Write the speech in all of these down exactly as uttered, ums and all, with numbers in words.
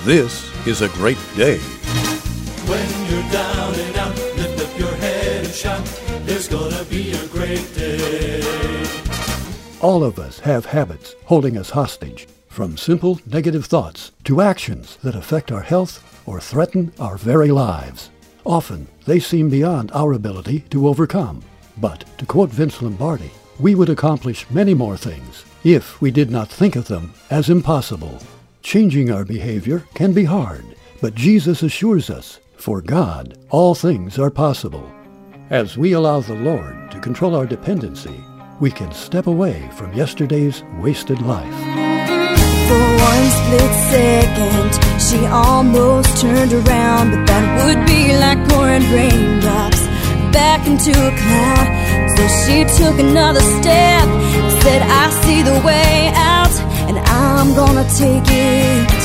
This is a great day. When you're down and out, lift up your head and shout, there's gonna be a great day. All of us have habits holding us hostage, from simple negative thoughts to actions that affect our health or threaten our very lives. Often, they seem beyond our ability to overcome. But, to quote Vince Lombardi, we would accomplish many more things if we did not think of them as impossible. Changing our behavior can be hard, but Jesus assures us, for God, all things are possible. As we allow the Lord to control our dependency, we can step away from yesterday's wasted life. For one split second, she almost turned around, but that would be like pouring raindrops back into a cloud. So she took another step, said, I see the way out, and I'm gonna take it.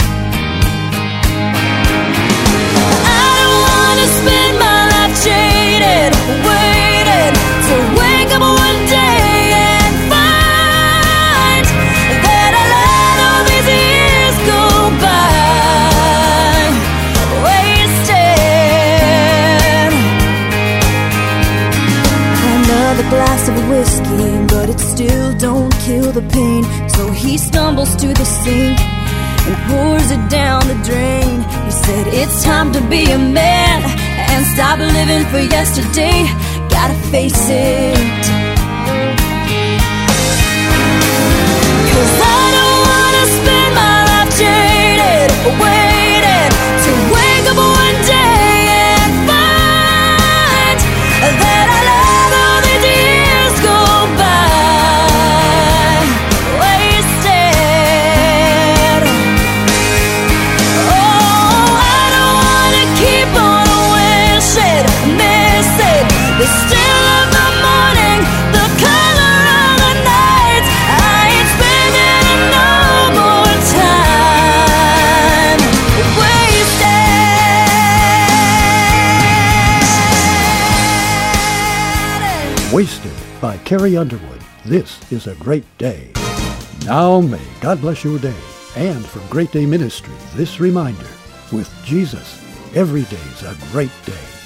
I don't wanna spend my life jaded, waiting to wake up one day and find that I let all these years go by wasted. Another glass of whiskey, but it still don't kill the pain. So he stumbles to the sink and pours it down the drain. He said, it's time to be a man and stop living for yesterday. Gotta face it. 'Cause I don't wanna spend my life jaded, waiting to wake up one day and find that I let all these years go by wasted. Oh, I don't wanna keep on wishing, missing the still of the morning, the color of the night. I ain't spending no more time wasted. Wasted by Carrie Underwood. This is a great day. Now may God bless your day. And from Great Day Ministry, this reminder, with Jesus, every day's a great day.